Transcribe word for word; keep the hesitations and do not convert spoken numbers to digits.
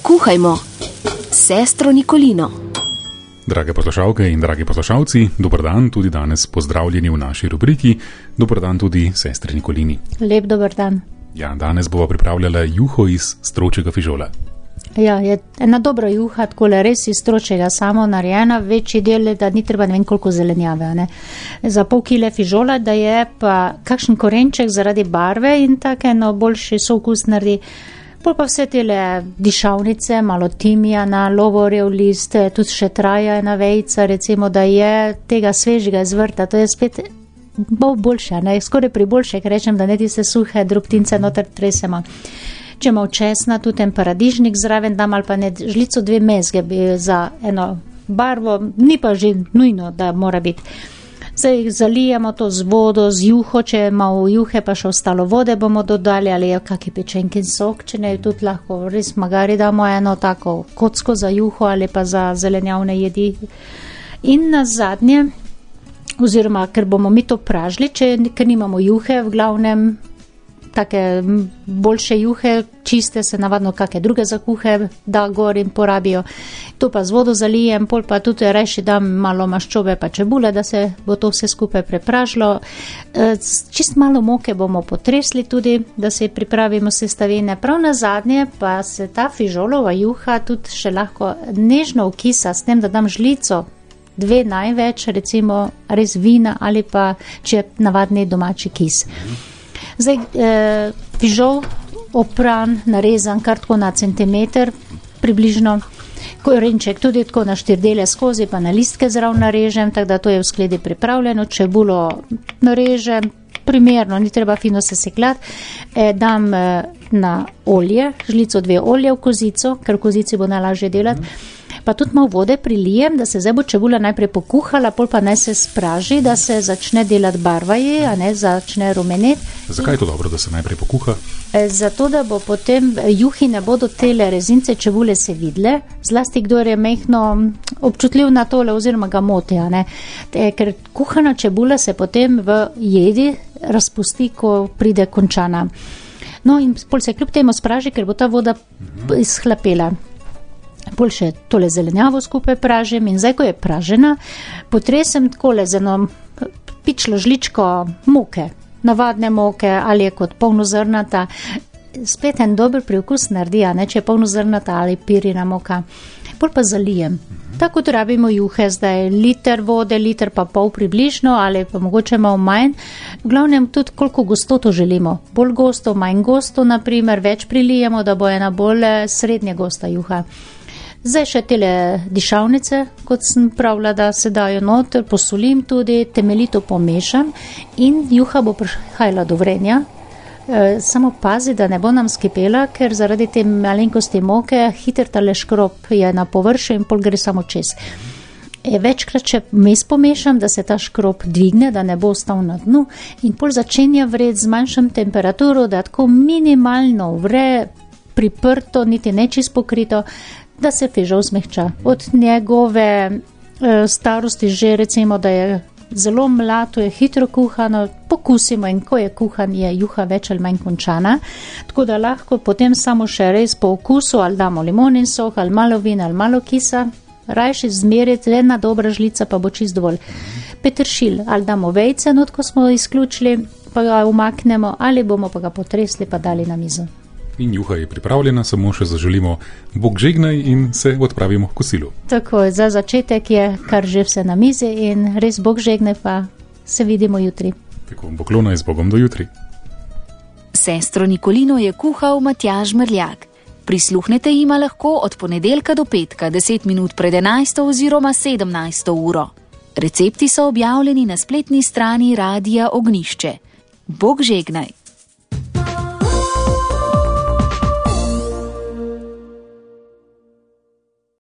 Kuhajmo s sestro Nikolino. Drage poslušalke in dragi poslušalci, dober dan, tudi danes pozdravljeni v naši rubriki. Dober dan tudi sestri Nikolini. Lep dober dan. Ja, danes bova pripravljala juho iz stročjega fižola. Ja, je ena dobra juha, takole res iz stročjega samo narejena, večji del, da ni treba ne vem koliko zelenjave, ne. Za pol kile fižola, da je pa kakšen korenček zaradi barve in tako eno boljši sokus naredi. Pol pa vse tele dišavnice, malo timijana, lovorjev list, tudi še traja ena vejca, recimo, da je tega svežega iz vrta, to je spet bo boljše, ne, skoraj pri boljše, ker rečem, da ne tiste suhe drobtince noter tresemo. Če ima česna, tudi en paradižnik zraven dam ali pa ne žlico dve mezge bi za eno barvo, ni pa že nujno, da mora biti. Zdaj zalijemo to z vodo, z juho, če imamo juhe, pa še ostalo vode bomo dodali, ali je kakšen pečenkin sok, če ne, tudi lahko res magari damo eno tako kocko za juho ali pa za zelenjavne jedi. In na zadnje, oziroma, ker bomo mi to pražili, če, ker nimamo juhe, v glavnem take boljše juhe, čiste se navadno kakšne druge zakuhe da gor in porabijo. To pa z vodo zalijem, pol pa tudi reši dam malo maščobe pa čebule, da se bo to vse skupaj prepražilo. Čist malo moke bomo potresli tudi, da se pripravimo sestavine. Prav na zadnje pa se ta fižolova juha tudi še lahko nežno okisa s tem, da dam žlico, dve največ, recimo res vina ali pa če navadni domači kis. Zdaj, eh, fižol opran, narezan kar tako na centimeter, približno, korenček tudi tako na štiri dele skozi, pa na listke zraven narežem, tako da to je v skledi pripravljeno, čebulo narežem, primerno, ni treba fino sesekljati, eh, dam eh, na olje, žlico dve olje v kozico, ker v kozici bo najlažje delati, pa tudi malo vode prilijem, da se zdaj bo čebula najprej pokuhala, pol pa naj se spraži, da se začne delati barva je, a ne, začne rumeneti. Zakaj je to dobro, da se najprej pokuha? Zato, da bo potem juhi ne bodo tele rezince čebule se vidle, zlasti kdor je mehno občutljiv na tole oziroma ga moti, a ne. Te, ker kuhana čebula se potem v jedi razpusti, ko pride končana. No in pol se kljub temu spraži, ker bo ta voda izhlapela. Pol še tole zelenjavo skupaj pražim in zdaj, ko je pražena, potresem takole z eno pičlo žličko moke, navadne moke ali je kot polnozrnata, spet en dober priokus naredi, a ne, če je polnozrnata ali pirina moka. Pol pa zalijem. Tako kot rabimo juhe, zdaj liter vode, liter pa pol približno ali pa mogoče malo manj. V glavnem tudi koliko gostoto želimo. Bolj gosto, manj gosto, naprimer, več prilijemo, da bo ena bolj srednje gosta juha. Zdaj še tele dišavnice, kot sem pravila, da se dajo noter, posolim tudi, temeljito pomešam in juha bo prihajala do vrenja. E, samo pazi, da ne bo nam skipela, ker zaradi te malenkosti moke hiter tale škrob je na površju in pol gre samo čez. E, večkrat še mes pomešam, da se ta škrob dvigne, da ne bo ostal na dnu in pol začenja vreti z manjšem temperaturo, da tako minimalno vre, priprto, niti nečist pokrito, da se fižol zmehča. Od njegove e, starosti že recimo, da je zelo mlad, je hitro kuhano, pokusimo in ko je kuhan, je juha več ali manj končana, tako da lahko potem samo še res po okusu ali damo limonin sok, ali malo vina, ali malo kisa, rajši zmeriti, ena dobra žlica pa bo čist dovolj. Peteršilj, ali damo vejce, not ko smo izključili, pa ga umaknemo, ali bomo pa ga potresli pa dali na mizo. In juha je pripravljena, samo še zaželimo Bog žegnaj in se odpravimo k kosilu. Tako, za začetek je kar že vse na mizi in res Bog žegnaj, pa se vidimo jutri. Tako, poklona je z Bogom do jutri. Sestro Nikolino je kuhal Matjaž Mrljak. Prisluhnete jima lahko od ponedeljka do petka, deset minut pred enajsto oziroma sedemnajsto uro. Recepti so objavljeni na spletni strani Radia Ognjišče. Bog žegnaj.